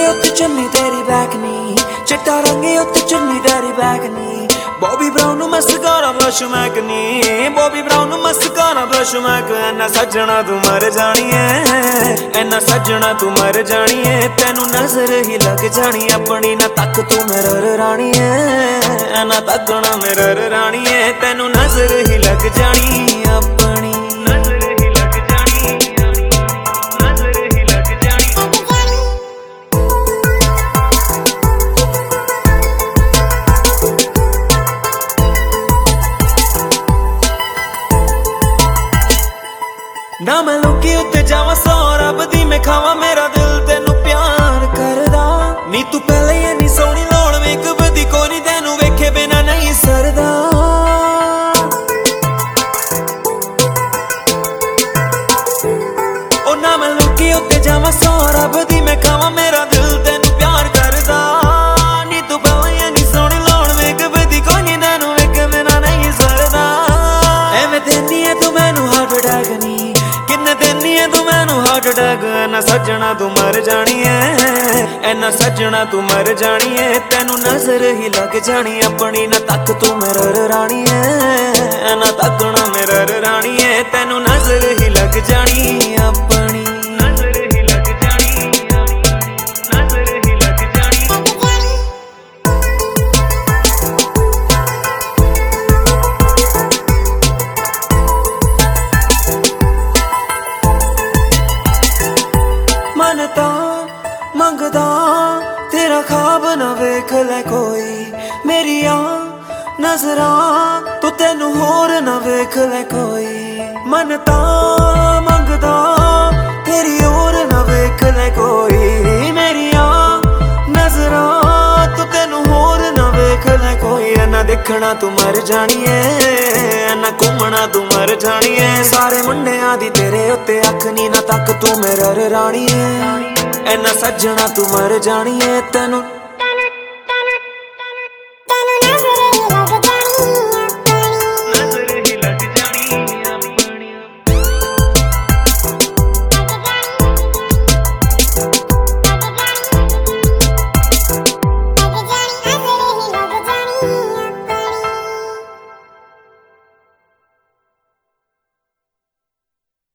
उत्ते चुन्नी तेरी बैकनी, चिट्टा रंगे उत्ते चुन्नी तेरी बैकनी। बॉबी ब्राउन मस्कारा ब्रश मैकनी, Bobbi Brown mascara brush MAC. ऐना सजना तू मर जानी है, ऐना सजना तू मर जानी है। तेनू नजर ही लग जानी अपनी ना तक तू मेरा रानी है। ऐना तकना मेरा रानी है, तेनू नजर ही लग जानी अपनी। ना मैं लुकी उत्ते जावा सौ रब दी मैं खावा, मेरा दिल तेनू प्यार करदा। नी तू पहले ही नी सोनी लोड़ वेख बदी कोई नी, तेनू वेखे बिना नहीं सरदा। ओ ना मैं लुकी उत्ते जावा सौ रब दी मैं खावा, मेरा दिल तेनू प्यार करदा। नी तू पहले ही नी सोनी लोड़ वेख बदी कोई नी, तेनू वेखे बिना नहीं सरदा। एवें देनी है तू मैनू हार्ट अटैक नी, किन्ने देनी है तू मैनू हार्ट अटैक। ऐना सजना तू मर जानी है, ऐना सजना तू मर जानी है। तेनू नजर ही लग जानी अपनी ना तक तू मेरा रानी है। ऐना तकना मेरा रानी है, तेनू नजर ही लग जानी अपनी। मनता मंगदा तेरा ख्वाब ना वेख ले कोई, मेरिया नजरा तू तेनू होर ना वेख ले कोई। मनता मंगदा तेरी होर ना वेख ले कोई, मेरिया नजरा तू तेनू होर ना वेख ले कोई। ऐना देखना तू मर जानी है, ऐना घूमना तू मर जानी है। सारे मुंडियां दी तेरे उत्ते अख नी ना तक तू मेरा रानी है। ऐना सजना तू मर जानी है, तेनू